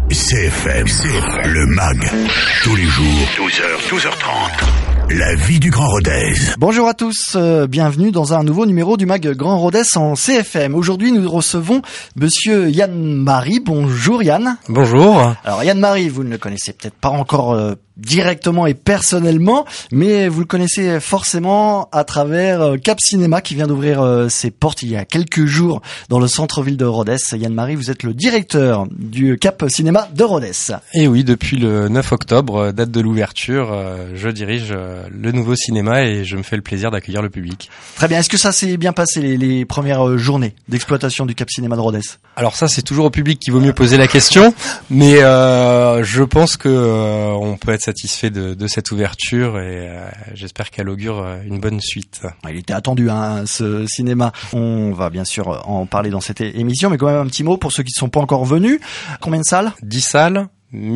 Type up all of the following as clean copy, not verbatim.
CFM, le MAG, tous les jours, 12h, 12h30. La vie du Grand Rodez. Bonjour à tous, bienvenue dans un nouveau numéro du MAG Grand Rodez en CFM. Aujourd'hui, nous recevons monsieur Yann Marie. Bonjour Yann. Bonjour. Alors Yann Marie, vous ne le connaissez peut-être pas encore directement et personnellement, mais vous le connaissez forcément à travers Cap Cinéma qui vient d'ouvrir ses portes il y a quelques jours dans le centre-ville de Rodez. Yann Marie, vous êtes le directeur du Cap Cinéma de Rodez. Et oui, depuis le 9 octobre, date de l'ouverture, je dirige le nouveau cinéma et je me fais le plaisir d'accueillir le public. Très bien. Est-ce que ça s'est bien passé les premières journées d'exploitation du Cap Cinéma de Rodez? Alors ça, c'est toujours au public qu'il vaut mieux poser la question, mais je pense que on peut être satisfait de cette ouverture et j'espère qu'elle augure une bonne suite. Il était attendu ce cinéma. On va bien sûr en parler dans cette émission, mais quand même un petit mot pour ceux qui ne sont pas encore venus. Combien de salles? 10 salles,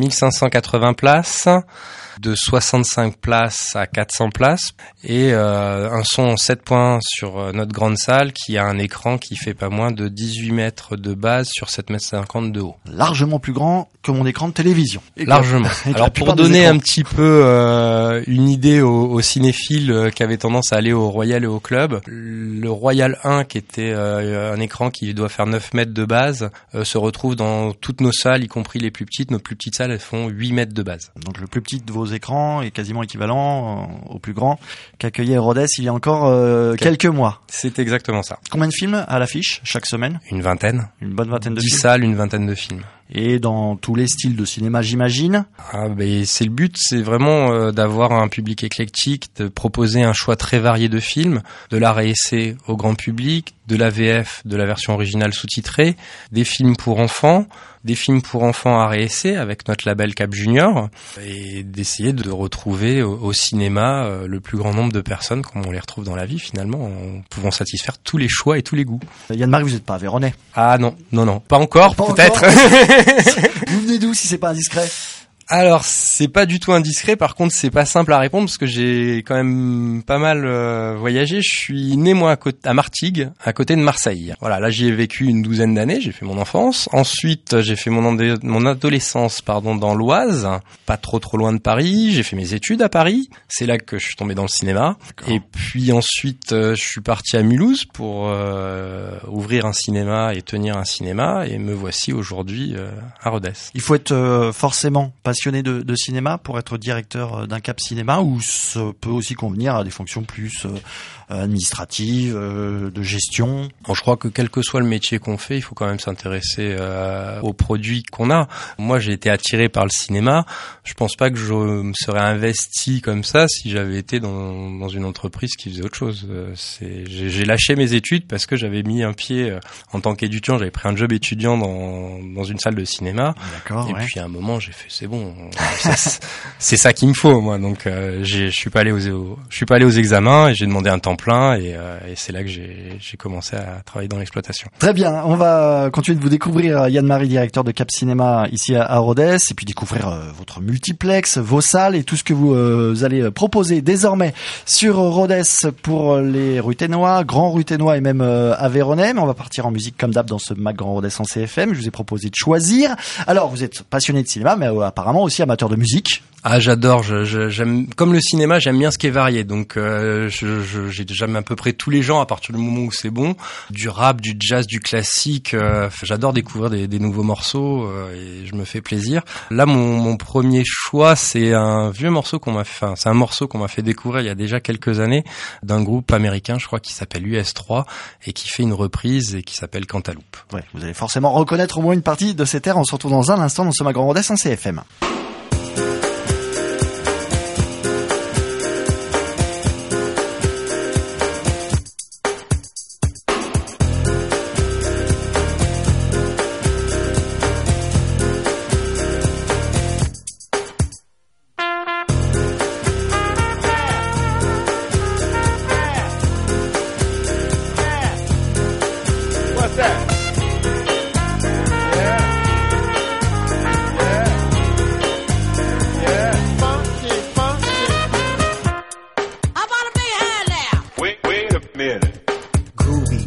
1580 places, de 65 places à 400 places et un son en 7 points sur notre grande salle qui a un écran qui fait pas moins de 18 mètres de base sur 7,50 mètres de haut. Largement plus grand que mon écran de télévision. Largement. Alors pour donner un petit peu une idée aux cinéphiles qui avaient tendance à aller au Royal et au Club, le Royal 1 qui était un écran qui doit faire 9 mètres de base se retrouve dans toutes nos salles, y compris les plus petites. Nos plus petites salles, elles font 8 mètres de base. Donc le plus petit de vos écrans est quasiment équivalent au plus grand qu'accueillait Rodez il y a encore quelques mois. C'est exactement ça. Combien de films à l'affiche chaque semaine? Une vingtaine. Une bonne vingtaine de 10 films. 10 salles, une vingtaine de films. Et dans tous les styles de cinéma, j'imagine. C'est le but, c'est vraiment d'avoir un public éclectique, de proposer un choix très varié de films, de l'art et essai au grand public, de la VF, de la version originale sous-titrée, des films pour enfants art et essai avec notre label Cap Junior, et d'essayer de retrouver au cinéma le plus grand nombre de personnes comme on les retrouve dans la vie finalement, en pouvant satisfaire tous les choix et tous les goûts. Yann Marie, vous n'êtes pas Aveyronais? Ah non, pas encore, peut-être. Vous venez d'où si c'est pas indiscret? Alors, c'est pas du tout indiscret, par contre, c'est pas simple à répondre parce que j'ai quand même pas mal voyagé. Je suis né, moi, à Martigues, à côté de Marseille. Voilà, là, j'y ai vécu une douzaine d'années, j'ai fait mon enfance. Ensuite, j'ai fait mon adolescence, dans l'Oise, pas trop loin de Paris. J'ai fait mes études à Paris. C'est là que je suis tombé dans le cinéma. D'accord. Et puis ensuite, je suis parti à Mulhouse pour ouvrir un cinéma et tenir un cinéma. Et me voici aujourd'hui à Rodez. Il faut être forcément passionné de cinéma pour être directeur d'un Cap Cinéma, ou ça peut aussi convenir à des fonctions plus administratives, de gestion? Bon, je crois que quel que soit le métier qu'on fait, il faut quand même s'intéresser aux produits qu'on a. Moi, j'ai été attiré par le cinéma. Je pense pas que je me serais investi comme ça si j'avais été dans une entreprise qui faisait autre chose. J'ai lâché mes études parce que j'avais mis un pied en tant qu'étudiant. J'avais pris un job étudiant dans une salle de cinéma. D'accord. Et puis à un moment, j'ai fait c'est bon. C'est ça qu'il me faut, moi. Donc je suis pas allé aux examens et j'ai demandé un temps plein et c'est là que j'ai commencé à travailler dans l'exploitation. Très bien, on va continuer de vous découvrir, Yann Marie, directeur de Cap Cinéma ici à Rodez, et puis découvrir votre multiplex, vos salles et tout ce que vous allez proposer désormais sur Rodez pour les Ruthénois, Grand Ruthénois et même Aveyronnais. Mais on va partir en musique comme d'hab dans ce MAG Grand Rodez en CFM. Je vous ai proposé de choisir. Alors, vous êtes passionné de cinéma, mais apparemment aussi amateur de musique. Ah, j'adore. J'aime, comme le cinéma, j'aime bien ce qui est varié. Donc, j'aime à peu près tous les genres à partir du moment où c'est bon. Du rap, du jazz, du classique. J'adore découvrir des nouveaux morceaux et je me fais plaisir. Là, mon premier choix, c'est un vieux morceau c'est un morceau qu'on m'a fait découvrir il y a déjà quelques années d'un groupe américain, je crois, qui s'appelle US3 et qui fait une reprise et qui s'appelle Cantaloupe. Ouais, vous allez forcément reconnaître au moins une partie de ces airs. On se retrouve dans un instant dans ce MAG Grand Rodez en CFM.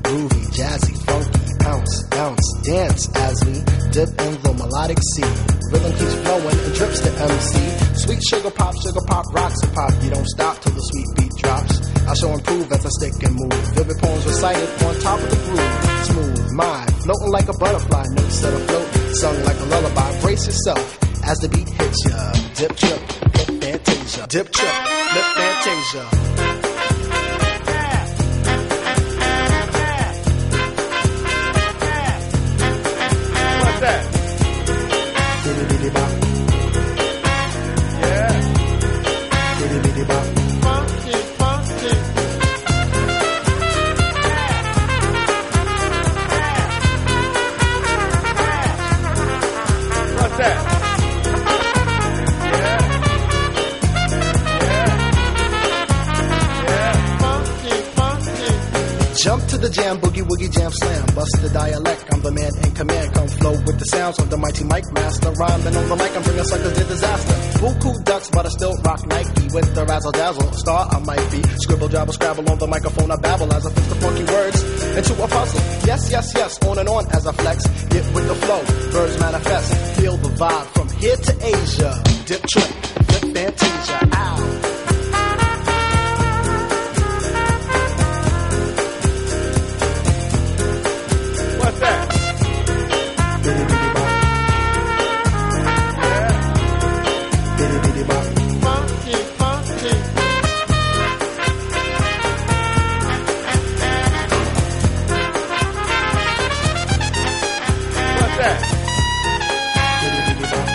dance as we dip in the melodic sea. Rhythm keeps flowing and drips to MC. Sweet sugar pop, rocks and pop. You don't stop till the sweet beat drops. I shall improve as I stick and move. Vivid poems recited on top of the groove. Smooth mind, floating like a butterfly. Notes set afloat, sung like a lullaby. Brace yourself as the beat hits ya. Dip, trip, flip, fantasia. Dip, trip, flip, fantasia. What's that? Diddy-diddy-bop. Yeah. Diddy-diddy-bop. Funky, funky. What's that? Yeah. Yeah. Yeah. Funky, funky. Jump to the jam, boogie woogie jam slam. Bust the dialect, I'm the man in command. Come flow with the sounds of the mighty mic master. Rhyming on the mic, I'm bringing suckers to disaster. Buku ducks, but I still rock Nike. With the razzle dazzle, star I might be. Scribble, jabble, scrabble on the microphone, I babble as I fix the funky words into a puzzle. Yes, yes, yes, on and on as I flex. Get with the flow, birds manifest. Feel the vibe from here to Asia. Dip, trip, flip, fantasia, ow. What's that? Diddy-diddy-bop. Yeah. Diddy-diddy-bop. Funky, funky. What's that? Diddy-diddy-bop.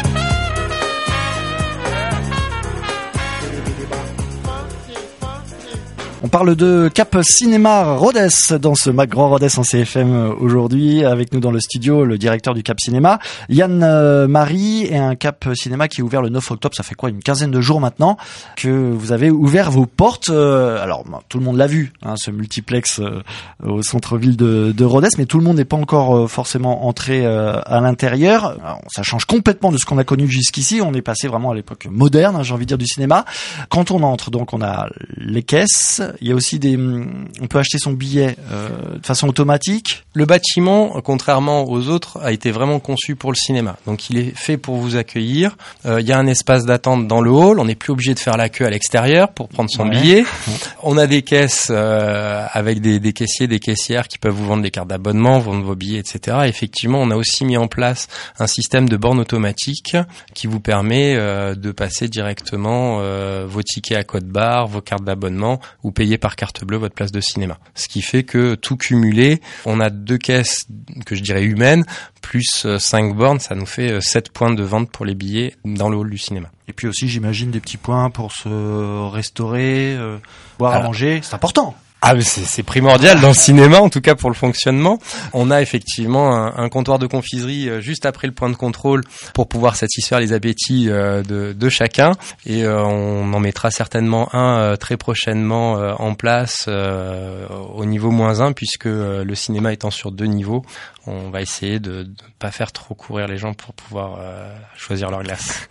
Yeah. Diddy-diddy-bop. Funky, funky. On parle de Cap Cinéma Rhodes dans ce Mac Grand Rhodes en CFM aujourd'hui. Avec nous dans le studio, le directeur du Cap Cinéma, Yann Marie, et un Cap Cinéma qui est ouvert le 9 octobre. Ça fait quoi, une quinzaine de jours maintenant que vous avez ouvert vos portes. Alors, tout le monde l'a vu, hein, ce multiplex au centre-ville de Rhodes, mais tout le monde n'est pas encore forcément entré à l'intérieur. Alors, ça change complètement de ce qu'on a connu jusqu'ici. On est passé vraiment à l'époque moderne, hein, j'ai envie de dire, du cinéma. Quand on entre, donc, on a les caisses. Il y a aussi on peut acheter son billet de façon automatique. Le bâtiment, contrairement aux autres, a été vraiment conçu pour le cinéma. Donc il est fait pour vous accueillir. Il y a un espace d'attente dans le hall. On n'est plus obligé de faire la queue à l'extérieur pour prendre son billet. On a des caisses avec des caissiers, des caissières qui peuvent vous vendre des cartes d'abonnement, vendre vos billets, etc. Et effectivement, on a aussi mis en place un système de borne automatique qui vous permet de passer directement vos tickets à code barre, vos cartes d'abonnement, ou payer par carte bleue votre place de cinéma. Ce qui fait que tout cumulé, on a 2 caisses que je dirais humaines, plus 5 bornes, ça nous fait 7 points de vente pour les billets dans le hall du cinéma. Et puis aussi, j'imagine, des petits points pour se restaurer, boire à manger. C'est important. Ah, mais c'est primordial dans le cinéma, en tout cas pour le fonctionnement. On a effectivement un comptoir de confiserie juste après le point de contrôle pour pouvoir satisfaire les appétits de chacun. Et on en mettra certainement un très prochainement en place au niveau -1, puisque le cinéma étant sur 2 niveaux, on va essayer de pas faire trop courir les gens pour pouvoir choisir leur glace.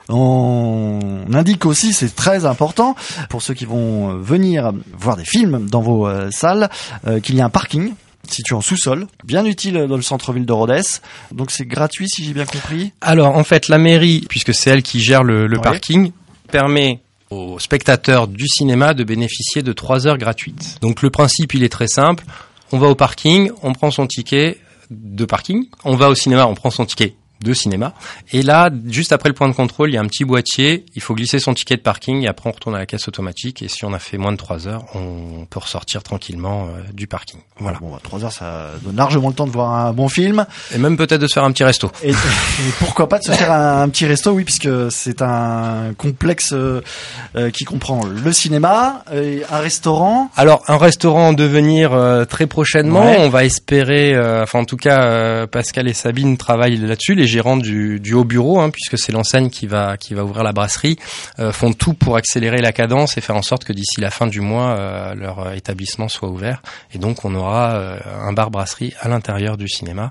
On indique aussi, c'est très important pour ceux qui vont venir voir des films dans vos salles, qu'il y a un parking situé en sous-sol, bien utile dans le centre-ville de Rhodes. Donc c'est gratuit, si j'ai bien compris. Alors en fait, la mairie, puisque c'est elle qui gère le parking, permet aux spectateurs du cinéma de bénéficier de 3 heures gratuites. Donc le principe, il est très simple. On va au parking, on prend son ticket de parking. On va au cinéma, on prend son ticket de cinéma. Et là, juste après le point de contrôle, il y a un petit boîtier. Il faut glisser son ticket de parking et après on retourne à la caisse automatique. Et si on a fait moins de 3 heures, on peut ressortir tranquillement du parking. Voilà. Bon, 3 heures, ça donne largement le temps de voir un bon film. Et même peut-être de se faire un petit resto. Et pourquoi pas de se faire un petit resto, oui, puisque c'est un complexe qui comprend le cinéma, un restaurant. Alors, un restaurant en devenir très prochainement. Ouais. On va espérer, enfin en tout cas, Pascal et Sabine travaillent là-dessus. Les gérants du haut bureau, hein, puisque c'est l'enseigne qui va ouvrir la brasserie, font tout pour accélérer la cadence et faire en sorte que d'ici la fin du mois, leur établissement soit ouvert. Et donc, on aura un bar-brasserie à l'intérieur du cinéma.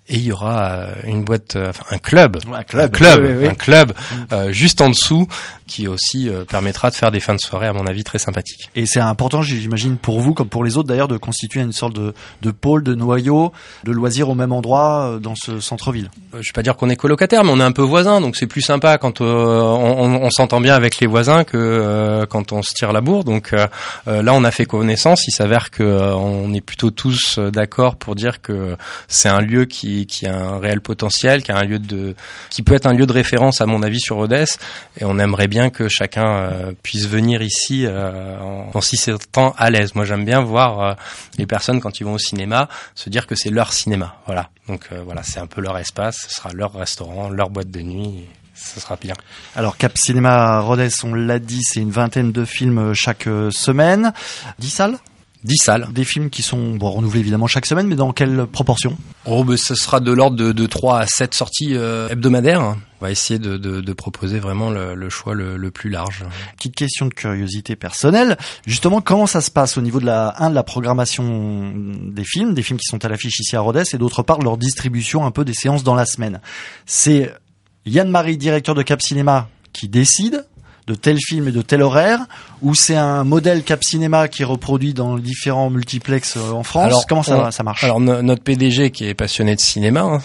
Et il y aura une boîte, un club, Ouais, un club juste en dessous qui aussi permettra de faire des fins de soirée à mon avis très sympathiques. Et c'est important, j'imagine, pour vous comme pour les autres d'ailleurs, de constituer une sorte de pôle, de noyau, de loisirs au même endroit dans ce centre-ville. Je vais pas dire qu'on est colocataire, mais on est un peu voisins, donc c'est plus sympa quand on s'entend bien avec les voisins que quand on se tire la bourre. Donc là, on a fait connaissance. Il s'avère que on est plutôt tous d'accord pour dire que c'est un lieu qui a un réel potentiel, qui peut être un lieu de référence à mon avis sur Rodez, et on aimerait bien que chacun puisse venir ici en s'y sentant à l'aise. Moi, j'aime bien voir les personnes quand ils vont au cinéma se dire que c'est leur cinéma. Voilà. Donc voilà, c'est un peu leur espace, ce sera leur restaurant, leur boîte de nuit. Ce sera bien. Alors Cap Cinéma Rodez, on l'a dit, c'est une vingtaine de films chaque semaine. 10 salles ? 10 salles. Des films qui sont renouvelés évidemment chaque semaine, mais dans quelle proportion ? Ce sera de l'ordre de 3 à 7 sorties hebdomadaires. On va essayer de proposer vraiment le choix le plus large. Petite question de curiosité personnelle. Justement, comment ça se passe au niveau de la programmation des films qui sont à l'affiche ici à Rodez, et d'autre part leur distribution un peu des séances dans la semaine. C'est Yann Marie, directeur de Cap Cinéma, qui décide de tel film et de tel horaire, ou c'est un modèle Cap Cinéma qui est reproduit dans les différents multiplexes en France? Alors, comment ça marche? Alors notre PDG qui est passionné de cinéma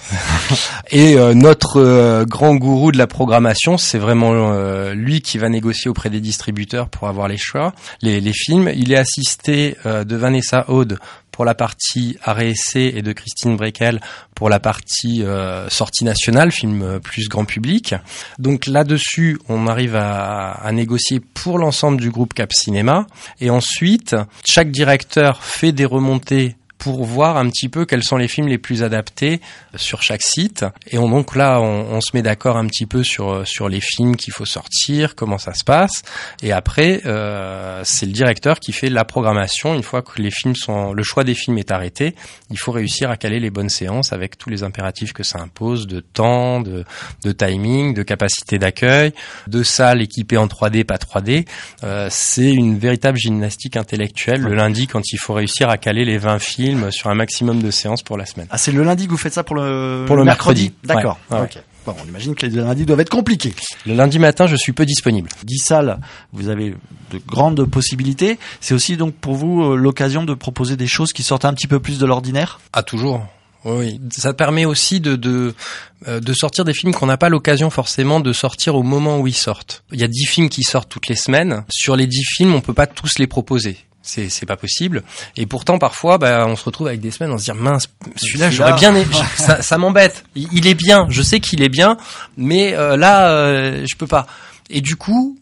et notre grand gourou de la programmation, c'est vraiment lui qui va négocier auprès des distributeurs pour avoir les choix, les films. Il est assisté de Vanessa Aude pour la partie arrêt-essai et de Christine Brekel pour la partie sortie nationale, film plus grand public. Donc là-dessus, on arrive à négocier pour l'ensemble du groupe Cap Cinéma. Et ensuite, chaque directeur fait des remontées pour voir un petit peu quels sont les films les plus adaptés sur chaque site. Et donc là, on se met d'accord un petit peu sur les films qu'il faut sortir, comment ça se passe. Et après, c'est le directeur qui fait la programmation. Une fois que le choix des films est arrêté, il faut réussir à caler les bonnes séances avec tous les impératifs que ça impose, de temps, de timing, de capacité d'accueil, de salles équipées en 3D, pas 3D. C'est une véritable gymnastique intellectuelle le lundi quand il faut réussir à caler les 20 films sur un maximum de séances pour la semaine. Ah, c'est le lundi que vous faites ça pour le mercredi. D'accord. Ouais. Ok. Bon, on imagine que les lundis doivent être compliqués. Le lundi matin, je suis peu disponible. 10 salles, vous avez de grandes possibilités. C'est aussi donc pour vous l'occasion de proposer des choses qui sortent un petit peu plus de l'ordinaire? Ah, toujours. Oui, ça permet aussi de sortir des films qu'on n'a pas l'occasion forcément de sortir au moment où ils sortent. Il y a 10 films qui sortent toutes les semaines. Sur les 10 films, on peut pas tous les proposer. C'est pas possible. Et pourtant, parfois, on se retrouve avec des semaines, on se dit, mince, celui-là, j'aurais bien aimé. Ça m'embête. Il est bien. Je sais qu'il est bien, mais là, je peux pas. Et du coup,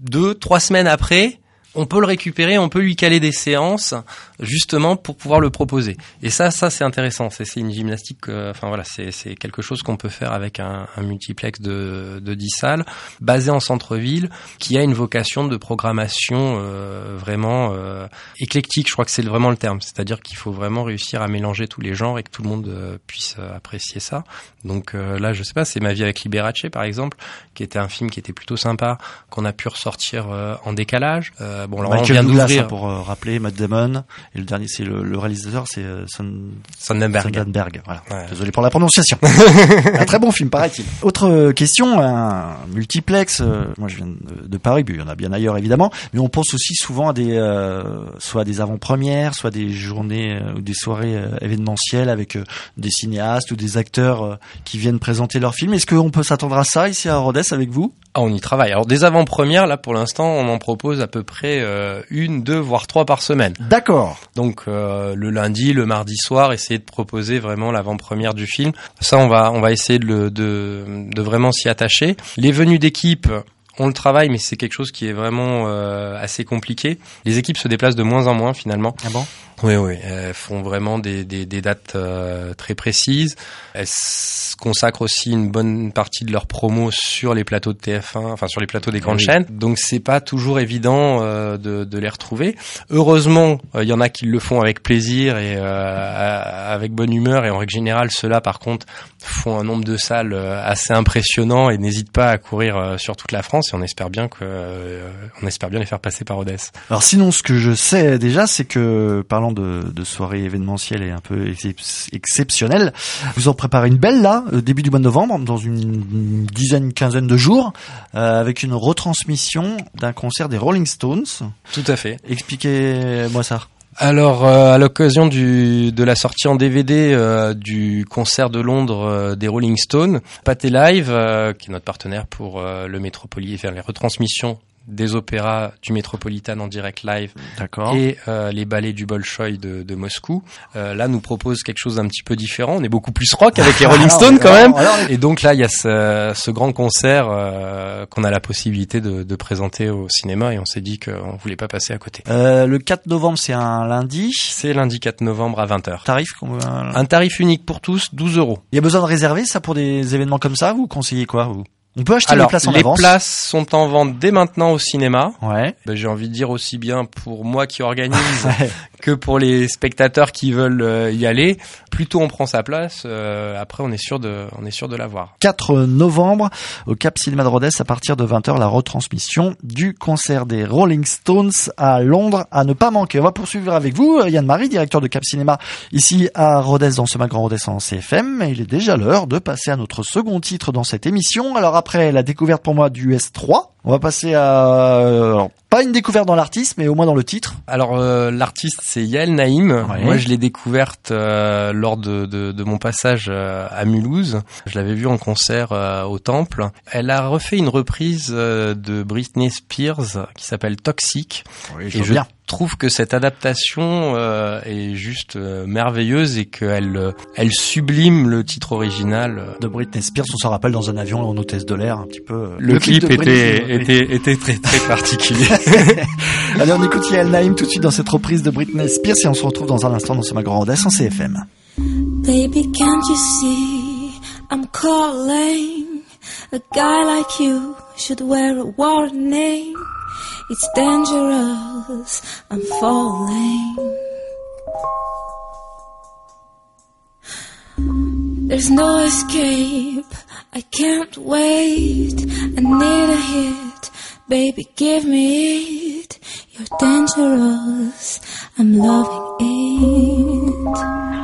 2-3 semaines après, on peut le récupérer, on peut lui caler des séances justement pour pouvoir le proposer. Et ça c'est intéressant. C'est une gymnastique. C'est quelque chose qu'on peut faire avec un multiplex de 10 salles basé en centre-ville qui a une vocation de programmation vraiment éclectique. Je crois que c'est vraiment le terme. C'est-à-dire qu'il faut vraiment réussir à mélanger tous les genres et que tout le monde puisse apprécier ça. Donc là, je sais pas, c'est Ma vie avec Liberace par exemple, qui était un film qui était plutôt sympa, qu'on a pu ressortir en décalage. Alors Michael on vient Douglas, d'ouvrir pour rappeler Matt Damon, et le dernier c'est le réalisateur, c'est Sonnenberg. Voilà. Ouais. Désolé pour la prononciation. Un très bon film, paraît-il. Autre question, un multiplex. Moi, je viens de Paris, puis il y en a bien ailleurs évidemment, mais on pense aussi souvent à soit des avant-premières, soit des journées ou des soirées événementielles avec des cinéastes ou des acteurs qui viennent présenter leurs films. Est-ce qu'on peut s'attendre à ça ici à Rodez avec vous? Ah, on y travaille. Alors des avant-premières, là pour l'instant, on en propose à peu près 1, 2, voire 3 par semaine. D'accord. Donc le lundi, le mardi soir, essayer de proposer vraiment l'avant-première du film. Ça, on va essayer de vraiment s'y attacher. Les venues d'équipe, on le travaille, mais c'est quelque chose qui est vraiment assez compliqué. Les équipes se déplacent de moins en moins finalement. Ah bon? Oui, elles font vraiment des dates très précises. Elles consacrent aussi une bonne partie de leur promo sur les plateaux de TF1, enfin sur les plateaux des grandes chaînes. Donc c'est pas toujours évident de les retrouver. Heureusement, il y en a qui le font avec plaisir et avec bonne humeur. Et en règle générale, ceux-là, par contre, font un nombre de salles assez impressionnant et n'hésitent pas à courir sur toute la France. Et on espère bien les faire passer par Rodez. Alors sinon, ce que je sais déjà, c'est que parlant parlant de soirées événementielles et un peu exceptionnelles, vous en préparez une belle là, début du mois de novembre, dans une quinzaine de jours, avec une retransmission d'un concert des Rolling Stones. Tout à fait. Expliquez-moi ça. Alors, à l'occasion de la sortie en DVD du concert de Londres des Rolling Stones, Pathé Live, qui est notre partenaire pour le Métropolitain, faire les retransmissions des opéras du Métropolitain en direct live. D'accord. Et les ballets du Bolchoï de Moscou, là nous propose quelque chose d'un petit peu différent. On est beaucoup plus rock avec les Rolling Stones quand même. Et donc là il y a ce grand concert qu'on a la possibilité de présenter au cinéma, et on s'est dit qu'on voulait pas passer à côté. Le 4 novembre, c'est un lundi. C'est lundi 4 novembre à 20h. Tarif Un tarif unique pour tous, 12 €. Il y a besoin de réserver ça pour des événements comme ça? Vous conseillez quoi, vous? On peut acheter les places en avance. Les places sont en vente dès maintenant au cinéma. Ouais. J'ai envie de dire aussi bien pour moi qui organise que pour les spectateurs qui veulent y aller. Plus tôt on prend sa place, après on est sûr de l'avoir. 4 novembre au Cap Cinéma de Rodez, à partir de 20h, la retransmission du concert des Rolling Stones à Londres, à ne pas manquer. On va poursuivre avec vous, Yann-Marie, directeur de Cap Cinéma ici à Rodez, dans ce mag Grand Rodez en CFM. Il est déjà l'heure de passer à notre second titre dans cette émission. Alors après la découverte pour moi du S3, on va passer à pas une découverte dans l'artiste, mais au moins dans le titre. Alors l'artiste c'est Yael Naïm. Ouais. Moi je l'ai découverte lors de mon passage à Mulhouse. Je l'avais vue en concert au Temple. Elle a refait une reprise de Britney Spears qui s'appelle Toxic. Oui, et je trouve que cette adaptation est juste merveilleuse, et qu'elle sublime le titre original de Britney Spears. On s'en rappelle, dans un avion en hôtesse de l'air, un petit peu. Le clip était très très particulier. Allez, on écoute Yael Naïm tout de suite dans cette reprise de Britney Spears, et on se retrouve dans un instant dans ce mag Grand Rodez en CFM. Baby, can't you see I'm calling? A guy like you should wear a warning. It's dangerous, I'm falling. There's no escape, I can't wait. I need a hit, baby give me it. You're dangerous, I'm loving it.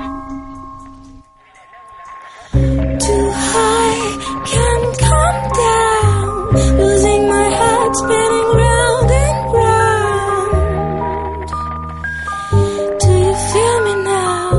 Too high, can't come down. Losing my head, spinning round and round. Do you feel me now?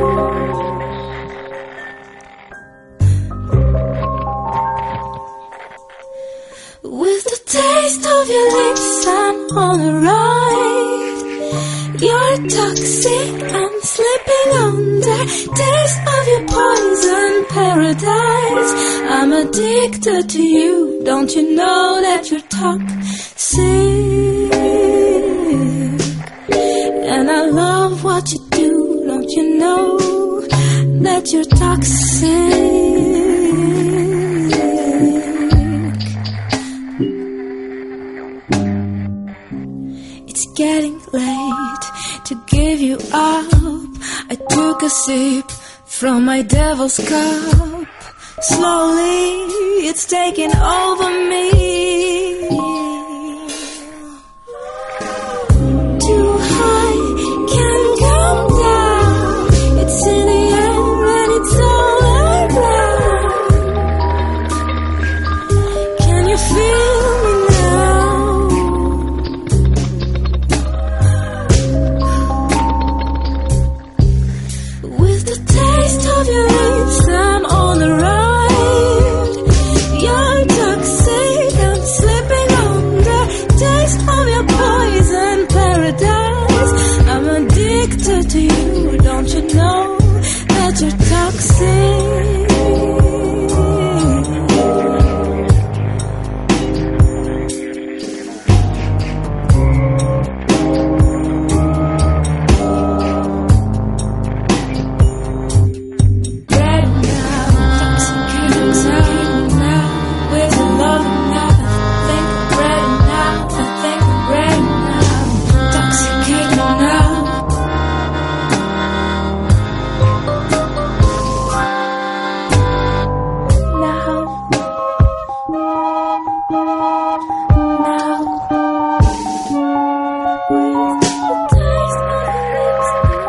With the taste of your lips, I'm on a ride. You're toxic, I'm slipping under. Taste of your poison paradise. I'm addicted to you. Don't you know that you're toxic? And I love what you do. Don't you know that you're toxic? It's getting late to give you up. I took a sip from my devil's cup. Slowly, it's taking over me. Too high, can't come down. It's in the air and it's all around. Can you feel me now? With the taste of your lips, I'm on the ride. You're toxic, I'm slipping under. Taste of your poison paradise. I'm addicted to you. Don't you know that you're toxic? With the taste of your lips.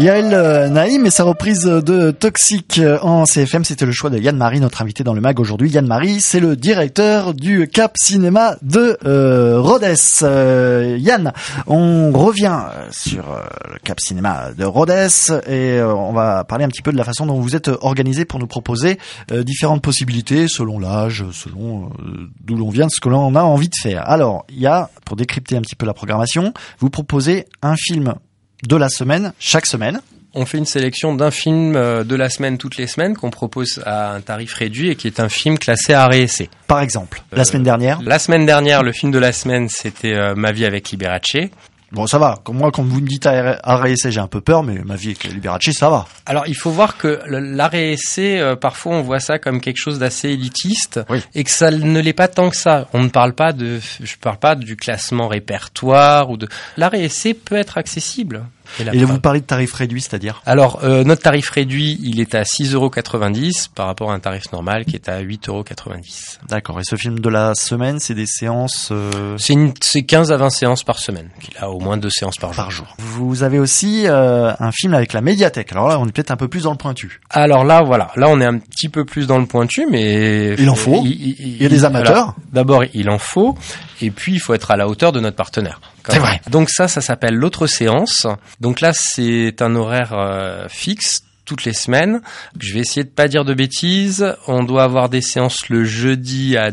Yael Naïm et sa reprise de Toxique en CFM, c'était le choix de Yann Marie, notre invité dans le mag aujourd'hui. Yann Marie, c'est le directeur du Cap Cinéma de Rodez. Yann, on revient sur le Cap Cinéma de Rodez et on va parler un petit peu de la façon dont vous êtes organisé pour nous proposer différentes possibilités selon l'âge, selon d'où l'on vient, ce que l'on a envie de faire. Alors, il y a, pour décrypter un petit peu la programmation, vous proposez un film de la semaine, chaque semaine. On fait une sélection d'un film de la semaine toutes les semaines qu'on propose à un tarif réduit et qui est un film classé art et essai. Par exemple, la semaine dernière. La semaine dernière, le film de la semaine, c'était Ma vie avec Liberace. Bon, ça va. Comme moi, quand vous me dites art et essai, j'ai un peu peur, mais Ma vie avec Liberace, ça va. Alors, il faut voir que l'art et essai, parfois, on voit ça comme quelque chose d'assez élitiste, oui, et que ça ne l'est pas tant que ça. On ne parle pas je parle pas du classement répertoire ou de. L'art et essai peut être accessible. Et là, vous parlez de tarif réduit, c'est-à-dire ? Alors, notre tarif réduit, il est à 6,90 € par rapport à un tarif normal qui est à 8,90 €. D'accord. Et ce film de la semaine, c'est des séances... C'est 15 à 20 séances par semaine. Il a au moins 2 séances par jour. Vous avez aussi un film avec la médiathèque. Alors là, on est peut-être un peu plus dans le pointu. Alors là, voilà. Là, on est un petit peu plus dans le pointu, mais... Il en faut. Il y a des amateurs. Alors, d'abord, il en faut. Et puis, il faut être à la hauteur de notre partenaire. C'est vrai. Donc ça s'appelle l'autre séance. Donc là, c'est un horaire fixe toutes les semaines. Je vais essayer de pas dire de bêtises. On doit avoir des séances le jeudi à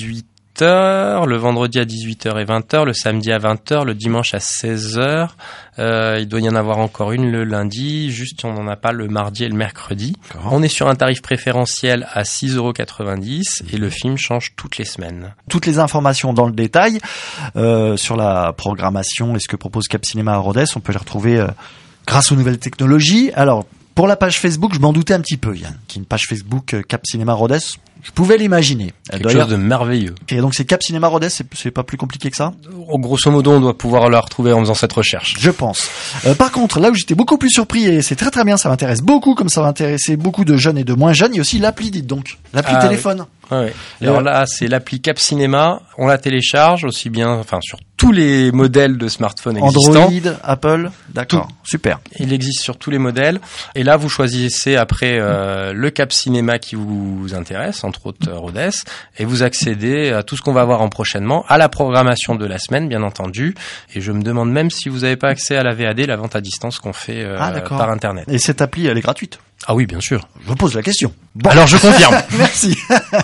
18h, le vendredi à 18h et 20h, le samedi à 20h, le dimanche à 16h. Il doit y en avoir encore une le lundi, juste on n'en a pas le mardi et le mercredi. D'accord. On est sur un tarif préférentiel à 6,90 € et le film change toutes les semaines. Toutes les informations dans le détail sur la programmation et ce que propose Cap Cinéma à Rodez, on peut les retrouver grâce aux nouvelles technologies. Alors, pour la page Facebook, je m'en doutais un petit peu, Yann, qui est une page Facebook Cap Cinéma Rodez. Je pouvais l'imaginer. Quelque chose de merveilleux. Et donc c'est Cap Cinéma Rodez, c'est pas plus compliqué que ça ? Grosso modo, on doit pouvoir la retrouver en faisant cette recherche. Je pense. Par contre, là où j'étais beaucoup plus surpris, et c'est très très bien, ça m'intéresse beaucoup, comme ça va intéresser beaucoup de jeunes et de moins jeunes, il y a aussi l'appli, dites donc. L'appli téléphone. Ouais. Alors là, c'est l'appli Cap Cinéma. On la télécharge aussi bien, enfin sur tous les modèles de smartphones existants. Android, Apple, d'accord, tout. Super. Il existe sur tous les modèles. Et là, vous choisissez après le Cap Cinéma qui vous intéresse, entre autres Rodez, et vous accédez à tout ce qu'on va voir en prochainement, à la programmation de la semaine, bien entendu. Et je me demande même si vous n'avez pas accès à la VAD, la vente à distance qu'on fait par Internet. Et cette appli, elle est gratuite ? Ah oui, bien sûr. Je pose la question. Bon. Alors je confirme. Merci.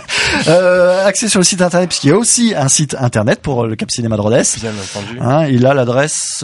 Accès sur le site internet, puisqu'il y a aussi un site internet pour le Cap Cinéma de Rodez. Bien entendu. Il a l'adresse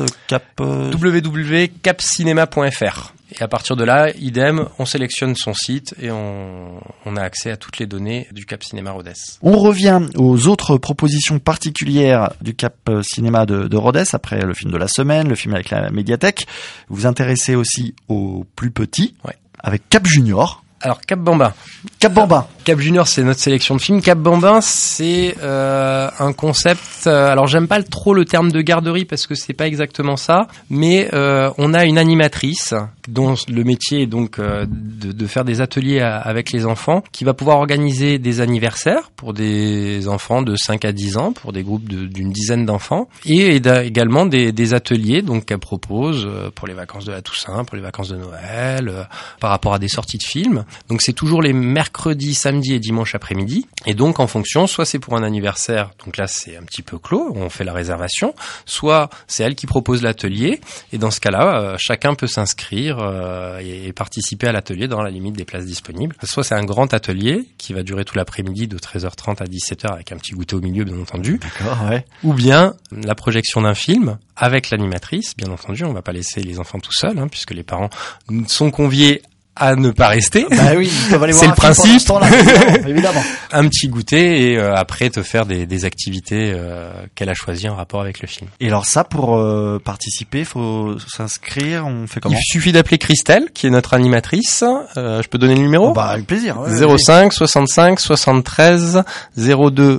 www.capcinema.fr. Et à partir de là, idem, on sélectionne son site et on a accès à toutes les données du Cap Cinéma Rodez. On revient aux autres propositions particulières du Cap Cinéma de Rodez, après le film de la semaine, le film avec la médiathèque. Vous vous intéressez aussi aux plus petits, ouais, avec Cap Junior. Alors, Cap Bambin. Cap Bambin. Cap Junior, c'est notre sélection de films. Cap Bambin, c'est un concept. Alors, j'aime pas trop le terme de garderie parce que c'est pas exactement ça, mais on a une animatrice dont le métier est donc de faire des ateliers avec les enfants, qui va pouvoir organiser des anniversaires pour des enfants de 5 à 10 ans, pour des groupes d'une dizaine d'enfants, et également des ateliers donc qu'elle propose pour les vacances de la Toussaint, pour les vacances de Noël, par rapport à des sorties de films. Donc c'est toujours les mercredis, samedis et dimanches après-midi. Et donc en fonction, soit c'est pour un anniversaire, donc là c'est un petit peu clos, on fait la réservation, soit c'est elle qui propose l'atelier, et dans ce cas-là, chacun peut s'inscrire et participer à l'atelier dans la limite des places disponibles. Soit c'est un grand atelier qui va durer tout l'après-midi de 13h30 à 17h avec un petit goûter au milieu bien entendu. D'accord, ouais. Ou bien la projection d'un film avec l'animatrice, bien entendu, on va pas laisser les enfants tout seuls, puisque les parents sont conviés à ne pas rester. Bah oui, ils peuvent aller voir c'est le principe. Là, évidemment. Un petit goûter et après te faire des activités qu'elle a choisies en rapport avec le film. Et alors ça, pour participer, faut s'inscrire, on fait comment ? Il suffit d'appeler Christelle, qui est notre animatrice. Je peux donner le numéro ? Bah avec plaisir. Ouais, 05 65 73 02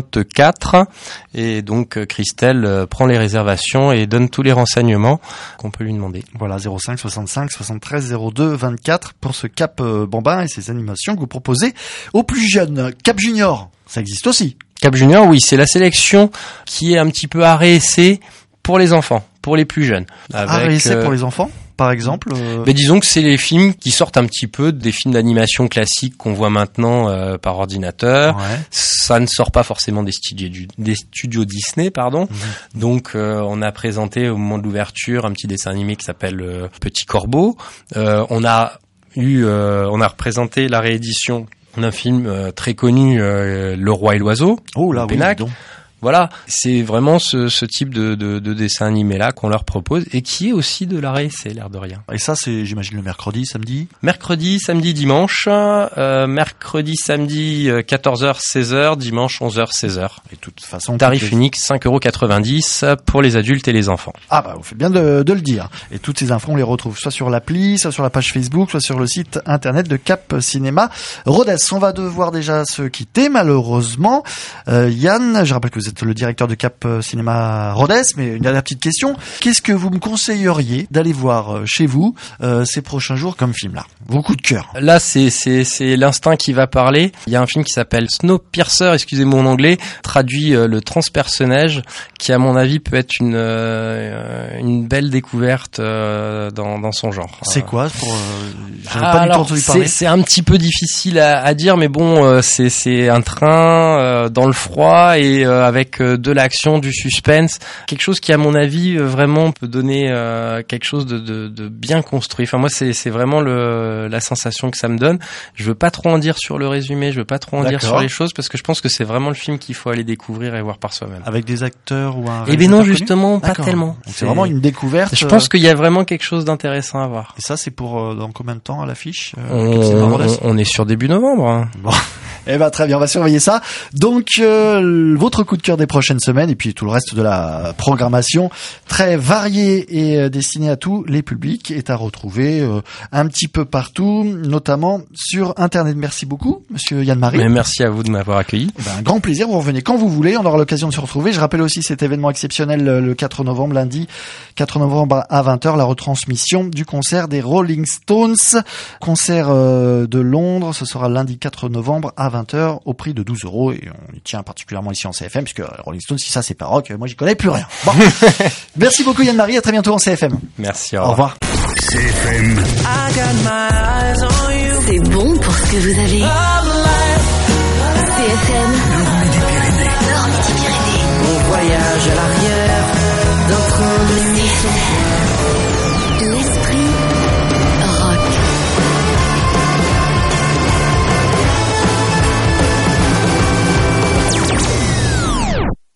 24. Et donc Christelle prend les réservations et donne tous les renseignements qu'on peut lui demander. Voilà, 05 65 73 02 24 pour ce Cap Bambin et ces animations que vous proposez aux plus jeunes. Cap Junior, ça existe aussi. Cap Junior, oui, c'est la sélection qui est un petit peu art et essai pour les enfants, pour les plus jeunes. Art et essai pour les enfants ? par exemple Mais disons que c'est les films qui sortent un petit peu des films d'animation classiques qu'on voit maintenant par ordinateur. Ouais. Ça ne sort pas forcément des studios Disney, pardon. Donc on a présenté au moment de l'ouverture un petit dessin animé qui s'appelle Petit Corbeau. On a représenté la réédition d'un film très connu, Le Roi et l'Oiseau. Oh là, oui, Pénac. donc. Voilà, c'est vraiment ce type de dessin animé là qu'on leur propose et qui est aussi de la réessai, l'air de rien. Et ça, c'est, j'imagine, le mercredi, samedi. Mercredi, samedi, dimanche. Mercredi, samedi 14h, 16h, dimanche 11h, 16h. Et de toute façon, Tarif unique 5,90€ pour les adultes et les enfants. Ah bah, vous faites bien de le dire. Et toutes ces infos, on les retrouve soit sur l'appli, soit sur la page Facebook, soit sur le site internet de Cap Cinéma Rodez. On va devoir déjà se quitter, malheureusement. Yann, je rappelle que vous êtes le directeur de Cap Cinéma Rodez, mais une dernière petite question. Qu'est-ce que vous me conseilleriez d'aller voir chez vous ces prochains jours comme film là? Vos coups de cœur. Là, c'est l'instinct qui va parler. Il y a un film qui s'appelle Snowpiercer, excusez mon anglais, traduit le transpersonnage, qui à mon avis peut être une belle découverte dans son genre. C'est quoi pour j'avais pas du tout entendu parler. C'est un petit peu difficile à dire, mais bon, c'est un train dans le froid et avec de l'action, du suspense, quelque chose qui à mon avis vraiment peut donner quelque chose de bien construit. Enfin moi c'est vraiment la sensation que ça me donne. Je veux pas trop en dire sur le résumé, je veux pas trop en dire sur les choses parce que je pense que c'est vraiment le film qu'il faut aller découvrir et voir par soi-même. Avec des acteurs ou un Eh ben non, justement, pas tellement. Donc c'est vraiment une découverte. Je pense qu'il y a vraiment quelque chose d'intéressant à voir. Et ça c'est pour dans combien de temps à l'affiche on est sur début novembre. Hein. Bon. Eh ben très bien, on va surveiller ça. Donc votre coup de cœur des prochaines semaines et puis tout le reste de la programmation très variée et destinée à tous les publics est à retrouver un petit peu partout, notamment sur internet. Merci beaucoup monsieur Yann-Marie. Mais merci à vous de m'avoir accueilli. Eh ben, un grand plaisir, vous revenez quand vous voulez, on aura l'occasion de se retrouver. Je rappelle aussi cet événement exceptionnel le 4 novembre, lundi 4 novembre à 20h, la retransmission du concert des Rolling Stones, concert de Londres, ce sera lundi 4 novembre à 20h au prix de 12€ et on y tient particulièrement ici en CFM puisque Rolling Stones, si ça c'est pas rock, moi j'y connais plus rien. Bon. Merci beaucoup Yann-Marie, à très bientôt en CFM. Merci, au revoir. CFM. C'est bon pour ce que vous avez. CFM. Le Midi-Pyrénées. Nord Midi-Pyrénées. On voyage à l'arrière.